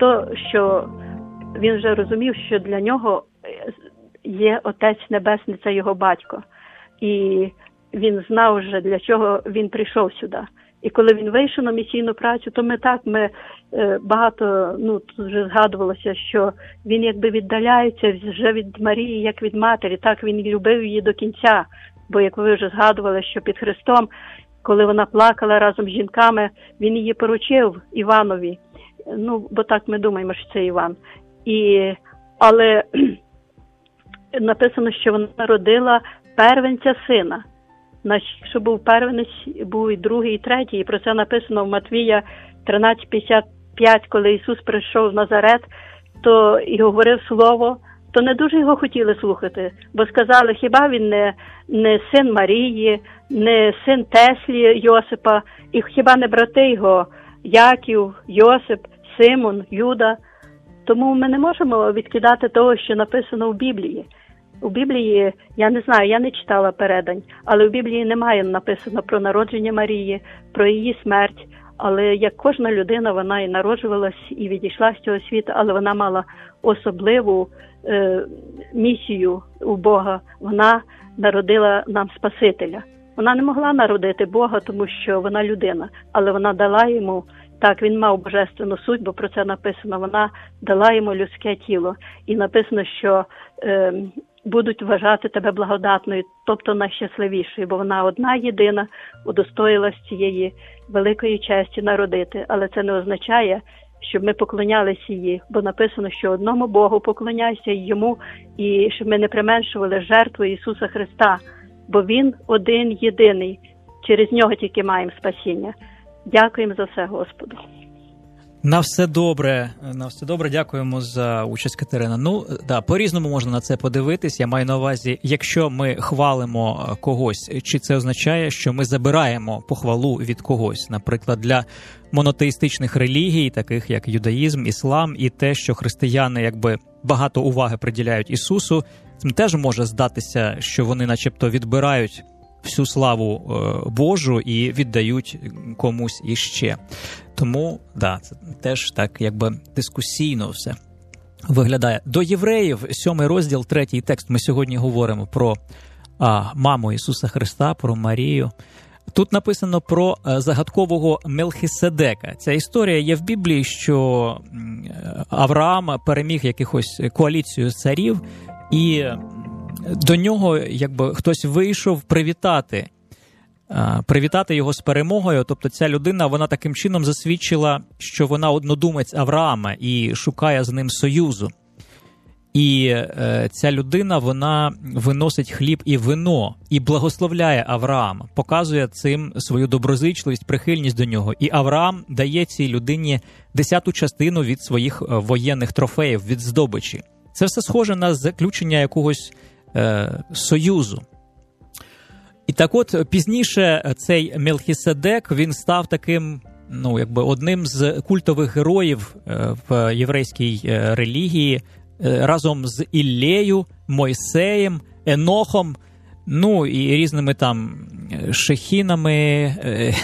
він вже розумів, що для нього є Отець Небесний, це його батько. І він знав вже, для чого він прийшов сюди. І коли він вийшов на місійну працю, то ми багато, тут вже згадувалося, що він якби віддаляється вже від Марії, як від матері. Так, він любив її до кінця. Бо, як ви вже згадували, що під Христом, коли вона плакала разом з жінками, він її поручив Іванові. Бо так ми думаємо, що це Іван. Але написано, що вона родила первенця сина. Що був первенець, був і другий, і третій. І про це написано в Матвія 13:55, коли Ісус прийшов в Назарет, то і говорив слово, то не дуже його хотіли слухати, бо сказали, хіба він не син Марії, не син Теслі Йосипа, і хіба не брати його Яків, Йосип, Симон, Юда. Тому ми не можемо відкидати того, що написано в Біблії. У Біблії, я не знаю, я не читала передань, але в Біблії немає написано про народження Марії, про її смерть. Але як кожна людина, вона і народжувалась, і відійшла з цього світу, але вона мала особливу місію у Бога. Вона народила нам Спасителя. Вона не могла народити Бога, тому що вона людина, але вона дала йому, так, він мав божественну суть, бо про це написано, вона дала йому людське тіло. І написано, що будуть вважати тебе благодатною, тобто найщасливішою, бо вона одна єдина удостоїлась цієї великої честі народити. Але це не означає, щоб ми поклонялися їй, бо написано, що одному Богу поклоняйся і йому, і щоб ми не применшували жертву Ісуса Христа, бо Він один єдиний, через Нього тільки маємо спасіння. Дякуємо за все Господу. На все добре, дякуємо за участь, Катерина. Ну, да, по-різному можна на це подивитись. Я маю на увазі, якщо ми хвалимо когось, чи це означає, що ми забираємо похвалу від когось. Наприклад, для монотеїстичних релігій, таких як юдаїзм, іслам, і те, що християни якби багато уваги приділяють Ісусу, цим теж може здатися, що вони начебто відбирають всю славу Божу і віддають комусь іще. Тому, да, це теж так якби дискусійно все виглядає. До Євреїв, 7 розділ, 3 текст. Ми сьогодні говоримо про маму Ісуса Христа, про Марію. Тут написано про загадкового Мелхиседека. Ця історія є в Біблії, що Авраам переміг якихось коаліцію царів, і до нього якби хтось вийшов привітати його з перемогою. Тобто ця людина, вона таким чином засвідчила, що вона однодумець Авраама і шукає з ним союзу. І ця людина, вона виносить хліб і вино і благословляє Авраама, показує цим свою доброзичливість, прихильність до нього. І Авраам дає цій людині 10-ту частину від своїх воєнних трофеїв, від здобичі. Це все схоже на заключення якогось союзу. І так от, пізніше цей Мелхиседек, він став таким, якби одним з культових героїв в єврейській релігії, разом з Іллею, Мойсеєм, Енохом, і різними там шехінами,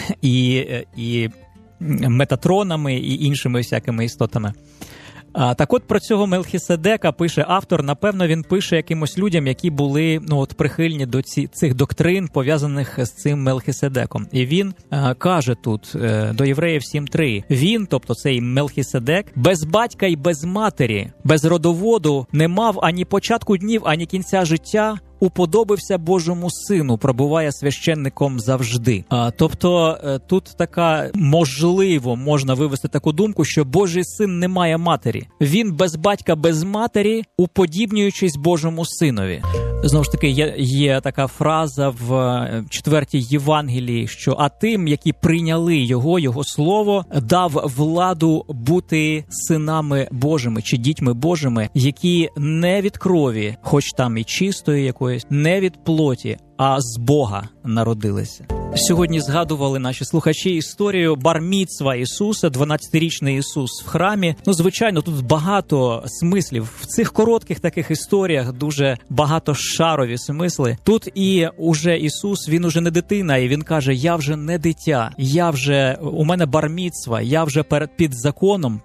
і метатронами, і іншими всякими істотами. Так от про цього Мелхиседека пише автор, напевно, він пише якимось людям, які були прихильні до цих доктрин, пов'язаних з цим Мелхиседеком. І він каже тут до Євреїв 7.3: він, тобто цей Мелхиседек, без батька й без матері, без родоводу, не мав ані початку днів, ані кінця життя, уподобився Божому Сину, пробуває священником завжди. Тобто тут можливо можна вивести таку думку, що Божий Син не має матері. Він без батька, без матері, уподібнюючись Божому Синові. Знову ж таки, є така фраза в 4-й Євангелії, що «А тим, які прийняли його слово, дав владу бути синами Божими чи дітьми Божими, які не від крові, хоч там і чистої якоїсь, не від плоті, а з Бога народилися». Сьогодні згадували наші слухачі історію бар-міцва Ісуса, 12-річний Ісус в храмі. Звичайно, тут багато смислів. В цих коротких таких історіях дуже багато шарові смисли. Тут і уже Ісус, він уже не дитина, і він каже: я вже не дитя, у мене бар-міцва, я вже під законом,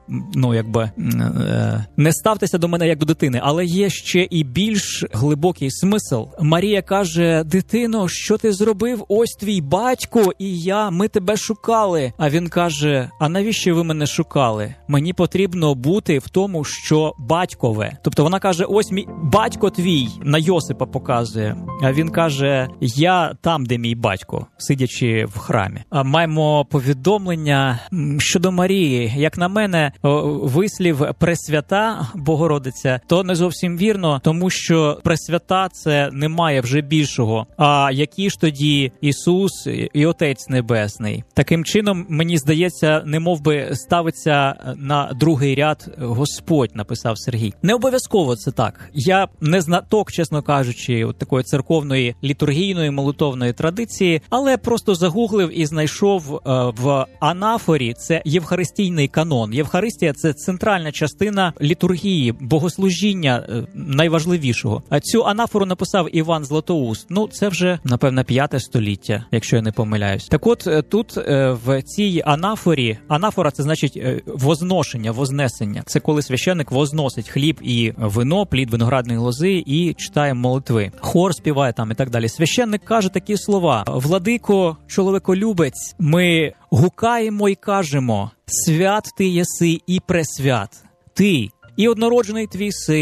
не ставтеся до мене як до дитини. Але є ще і більш глибокий смисл. Марія каже: дитино, що ти зробив? Ось твій батько і ми тебе шукали. А він каже: а навіщо ви мене шукали? Мені потрібно бути в тому, що батькове. Тобто вона каже: ось мій батько твій, на Йосипа показує. А він каже: я там, де мій батько, сидячи в храмі. Маємо повідомлення щодо Марії. Як на мене, вислів Пресвята Богородиця, то не зовсім вірно, тому що Пресвята – це немає вже більшого. А які ж тоді Ісус і Отець Небесний? Таким чином, мені здається, немовби ставиться на другий ряд Господь, написав Сергій. Не обов'язково це так. Я не знаток, чесно кажучи, такої церковної літургійної молитовної традиції, але просто загуглив і знайшов в анафорі, це євхаристійний канон. Євхаристія – це центральна частина літургії, богослужіння найважливішого. А цю анафору написав Іван Златоуст. Це вже, напевно, 5 століття, якщо я не помиляюсь. Так от, тут в цій анафорі, анафора – це значить возношення, вознесення. Це коли священник возносить хліб і вино, плід виноградної лози і читає молитви. Хор співає там і так далі. Священник каже такі слова: «Владико, чоловіколюбець, ми гукаємо і кажемо: свят ти єси і пресвят. Ти і однороджений твій син,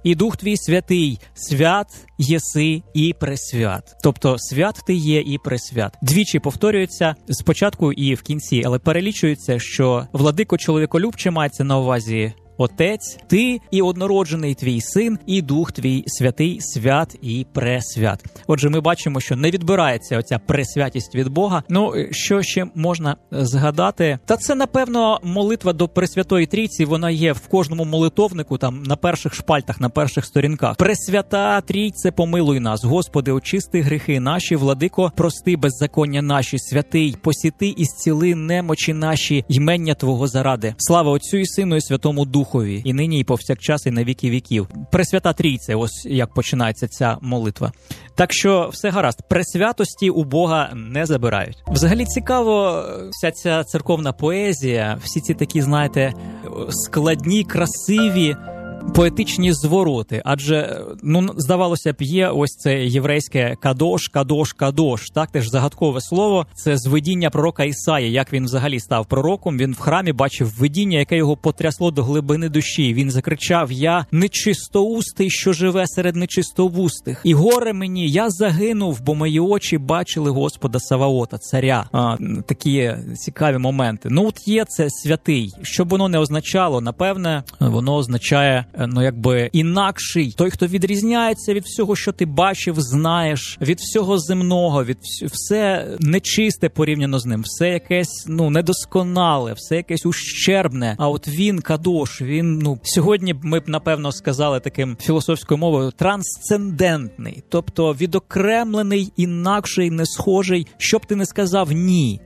і Дух твій святий, свят єси і пресвят. Тобто свят ти є і пресвят. Двічі повторюється спочатку і в кінці, але перелічується, що владико чоловіколюбче мається на увазі Отець, ти і однороджений твій син, і Дух твій святий, свят і пресвят. Отже, ми бачимо, що не відбирається оця пресвятість від Бога. Ну, що ще можна згадати? Та це, напевно, молитва до Пресвятої Трійці, вона є в кожному молитовнику, там, на перших шпальтах, на перших сторінках. Пресвята Трійце, помилуй нас, Господи, очисти гріхи наші, владико, прости беззаконня наші, святий, посіти і зціли немочі наші, ймення Твого заради. Слава Отцю і Сину і Святому Духові, і нині, і повсякчас, і на віки віків. Пресвята Трійце, ось як починається ця молитва. Так що все гаразд, пресвятості у Бога не забирають. Взагалі цікаво вся ця церковна поезія, всі ці такі, знаєте, складні, красиві, поетичні звороти, адже, ну, здавалося б, є ось це єврейське кадош, кадош, кадош, так, теж загадкове слово, це з видіння пророка Ісаї, як він взагалі став пророком, він в храмі бачив видіння, яке його потрясло до глибини душі, він закричав: «Я нечистоустий, що живе серед нечистовустих, і горе мені, я загинув, бо мої очі бачили Господа Саваота, царя». Такі цікаві моменти. Ну, от є це святий, що б воно не означало, напевне, воно означає, ну, якби інакший, той, хто відрізняється від всього, що ти бачив, знаєш, від всього земного, від все нечисте порівняно з ним, все якесь, ну, недосконале, все якесь ущербне. А от він, кадош, він, ну, сьогодні ми б, напевно, сказали таким філософською мовою, трансцендентний, тобто відокремлений, інакший, не схожий, що б ти не сказав, ні.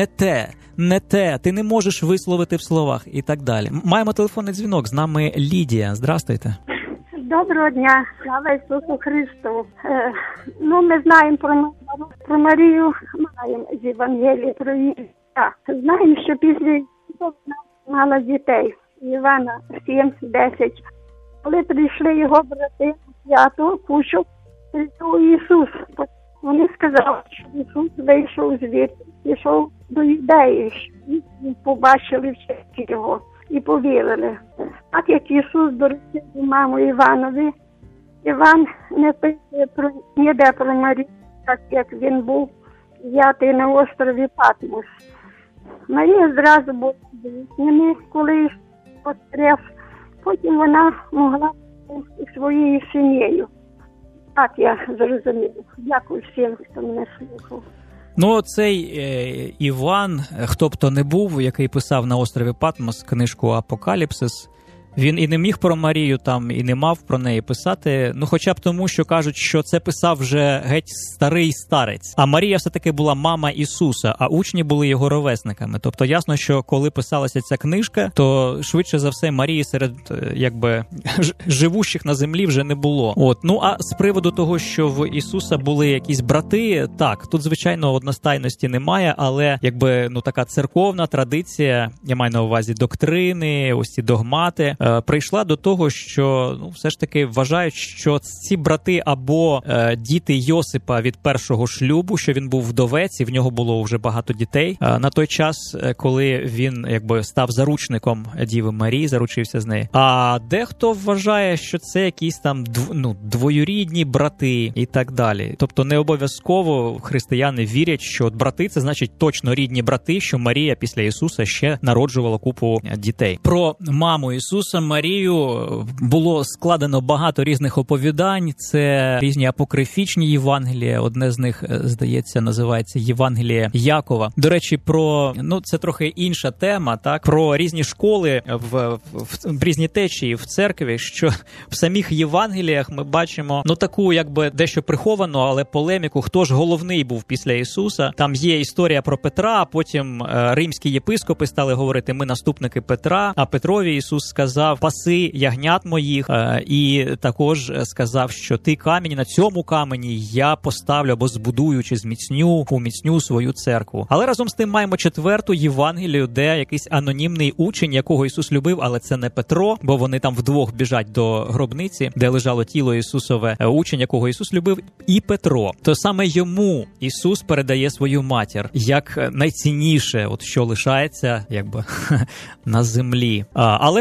Не те, ти не можеш висловити в словах і так далі. Маємо телефонний дзвінок, з нами Лідія. Здрастуйте. Доброго дня, слава Ісусу Христу. Ну, ми знаємо про Марію, маємо з Євангелія про її. Знаємо, що після вона мала дітей, Івана 7-10. Коли прийшли його брати свято, кучу, прийшов Ісус. Вони сказали, що Ісус вийшов звідти, пішов до Юдеї, побачили вчителі його і повірили. Так як Ісус доручив маму Іванові, Іван не пише ніде про Марію, так як він був взятий на острові Патмос. Марія зразу була звільнена, коли потреб, потім вона могла бути своєю сім'єю. Так я зрозумів. Дякую всім, хто мене слухав. Ну, цей Іван, хто б то не був, який писав на острові Патмос книжку «Апокаліпсис», він і не міг про Марію там, і не мав про неї писати, ну хоча б тому, що кажуть, що це писав вже геть старий старець. А Марія все-таки була мама Ісуса, а учні були його ровесниками. Тобто ясно, що коли писалася ця книжка, то швидше за все Марії серед, якби, живущих на землі вже не було. От. Ну, а з приводу того, що в Ісуса були якісь брати, так, тут, звичайно, одностайності немає, але, якби, ну, така церковна традиція, я маю на увазі доктрини, ось ці догмати, прийшла до того, що, ну, все ж таки вважають, що ці брати або діти Йосипа від першого шлюбу, що він був вдовець, і в нього було вже багато дітей. На той час, коли він, якби, став заручником Діви Марії, заручився з нею. А дехто вважає, що це якісь там двоюрідні брати і так далі. Тобто не обов'язково християни вірять, що от брати – це значить точно рідні брати, що Марія після Ісуса ще народжувала купу дітей. Про маму Ісуса, Марію, було складено багато різних оповідань. Це різні апокрифічні Євангелія. Одне з них, здається, називається Євангеліє Якова. До речі, про, ну, це трохи інша тема, так? Про різні школи в різні течії в церкві, що в самих Євангеліях ми бачимо, ну, таку, якби, дещо приховану, але полеміку, хто ж головний був після Ісуса. Там є історія про Петра, а потім римські єпископи стали говорити, ми наступники Петра, а Петрові Ісус сказав, паси ягнят моїх, і також сказав, що ти камінь, на цьому камені я поставлю або збудую чи уміцню свою церкву. Але разом з тим маємо четверту Євангелію, де якийсь анонімний учень, якого Ісус любив, але це не Петро, бо вони там вдвох біжать до гробниці, де лежало тіло Ісусове, учень, якого Ісус любив, і Петро. То саме йому Ісус передає свою матір, як найцінніше, от що лишається, якби, на землі. Але ми знаємо,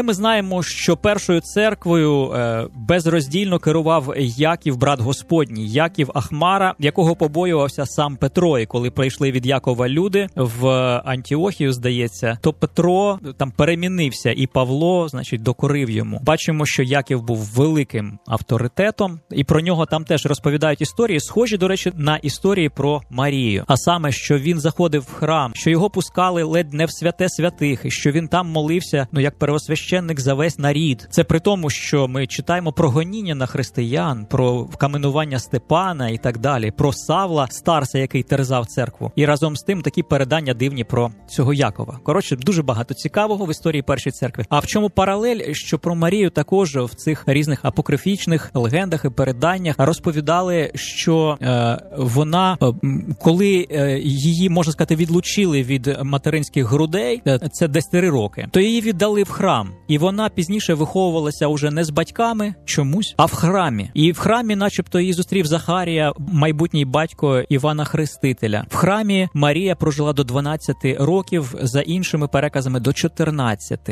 знаємо, що першою церквою безроздільно керував Яків, брат Господній, Яків Ахмара, якого побоювався сам Петро. І коли прийшли від Якова люди в Антіохію, здається, то Петро там перемінився, і Павло, значить, докорив йому. Бачимо, що Яків був великим авторитетом, і про нього там теж розповідають історії, схожі, до речі, на історії про Марію. А саме, що він заходив в храм, що його пускали ледь не в святе святих, і що він там молився, як первосвященник за весь нарід. Це при тому, що ми читаємо про гоніння на християн, про каменування Степана і так далі, про Савла, старця, який терзав церкву. І разом з тим такі передання дивні про цього Якова. Коротше, дуже багато цікавого в історії першої церкви. А в чому паралель, що про Марію також в цих різних апокрифічних легендах і переданнях розповідали, що вона, коли її, можна сказати, відлучили від материнських грудей, це десь 3 роки, то її віддали в храм. І вона пізніше виховувалася уже не з батьками чомусь, а в храмі. І в храмі начебто її зустрів Захарія, майбутній батько Івана Хрестителя. В храмі Марія прожила до 12 років, за іншими переказами до 14.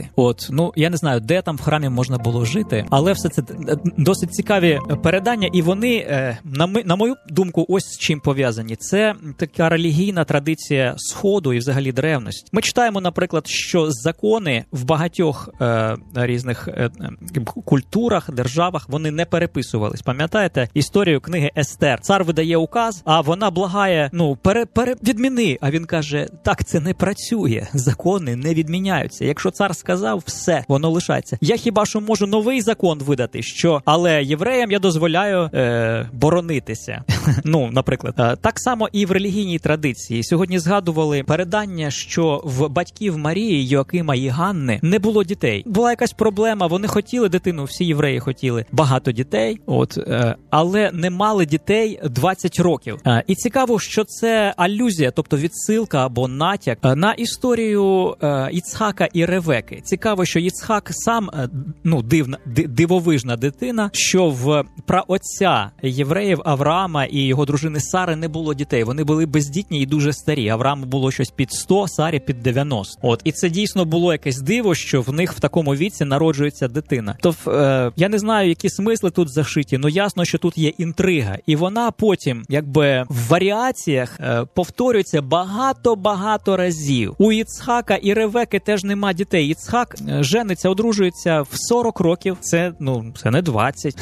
Я не знаю, де там в храмі можна було жити, але все це досить цікаві передання, і вони, на мою думку, ось з чим пов'язані. Це така релігійна традиція Сходу і взагалі древності. Ми читаємо, наприклад, що закони в багатьох різних культурах, державах, вони не переписувались. Пам'ятаєте історію книги Естер? Цар видає указ, а вона благає, відміни. А він каже, так, це не працює. Закони не відміняються. Якщо цар сказав, все, воно лишається. Я хіба що можу новий закон видати, але євреям я дозволяю боронитися. Наприклад. Так само і в релігійній традиції. Сьогодні згадували передання, що в батьків Марії, Йоакима і Ганни не було дітей. Була якась проблема, вони хотіли дитину, всі євреї хотіли багато дітей, але не мали дітей 20 років. І цікаво, що це алюзія, тобто відсилка або натяк на історію Іцхака і Ревеки. Цікаво, що Іцхак сам, дивовижна дитина, що в праотця євреїв Авраама і його дружини Сари не було дітей. Вони були бездітні і дуже старі. Аврааму було щось під 100, Сарі під 90. І це дійсно було якесь диво, що в них в такому віці народжується дитина. Я не знаю, які смисли тут зашиті, але ясно, що тут є інтрига. І вона потім, в варіаціях повторюється багато разів. У Іцхака і Ревеки теж нема дітей. Іцхак жениться, одружується в 40 років. Це не 20.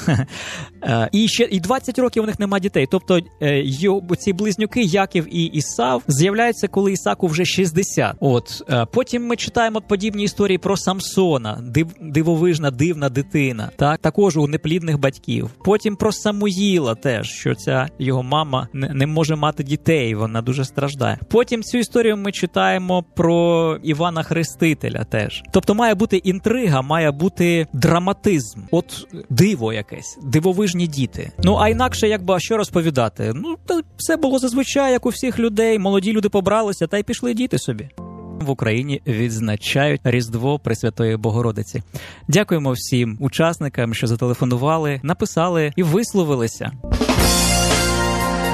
І 20 років у них нема дітей. Тобто ці близнюки Яків і Ісав з'являються, коли Ісаку вже 60. Потім ми читаємо подібні історії про Самсона, дивовижна, дивна дитина, також у неплідних батьків. Потім про Самуїла теж, що ця його мама не може мати дітей, вона дуже страждає. Потім цю історію ми читаємо про Івана Хрестителя теж. Тобто має бути інтрига, має бути драматизм. Диво якесь, дивовижні діти. А інакше, що розповідати? Все було зазвичай, як у всіх людей, молоді люди побралися, та й пішли діти собі. В Україні відзначають Різдво Пресвятої Богородиці. Дякуємо всім учасникам, що зателефонували, написали і висловилися.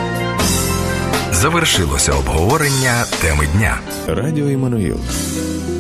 Завершилося обговорення теми дня. Радіо Іммануїл.